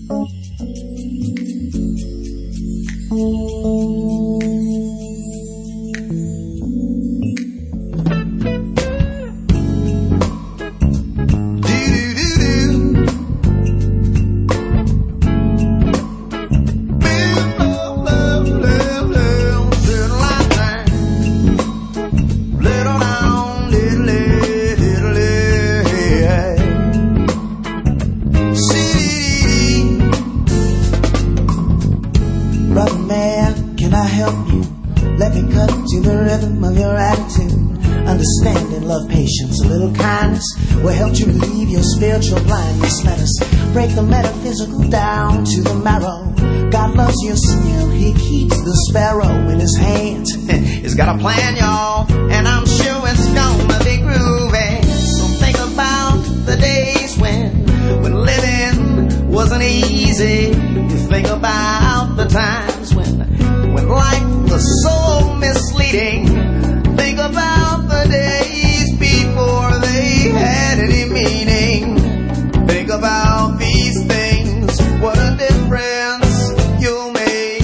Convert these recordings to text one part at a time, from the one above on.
Understanding, love, patience, a little kindness will help you relieve your spiritual blindness. Let us break the metaphysical down to the marrow. God loves you still, He keeps the sparrow in His hands. He's got a plan, y'all, and I'm sure it's gonna be groovy. So think about the days when living wasn't easy. You think about the times when life was so misleading. Think about the days before they had any meaning. Think about these things, what a difference you'll make.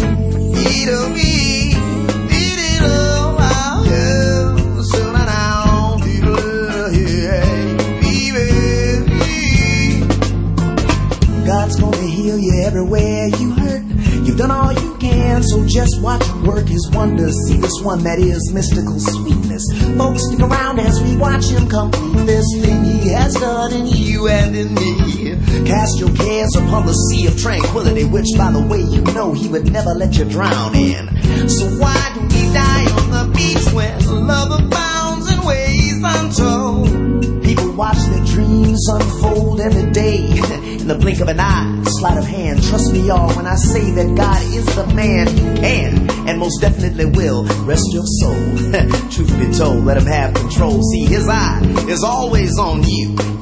God's gonna heal you everywhere you hurt. You've done all you can, so just watch Him work His wonders. See this one that is mystical sweetness. Folks, stick around as we watch Him complete this thing He has done in you and in me. Cast your cares upon the sea of tranquility, which, by the way, you know He would never let you drown in. So why do we die on the beach when love abounds in ways untold? People watch their dreams unfold every day in the blink of an eye, sleight of hand. Trust me, y'all, when I say that God is the man who can and most definitely will rest your soul. Truth be told, let Him have control. See, His eye is always on you.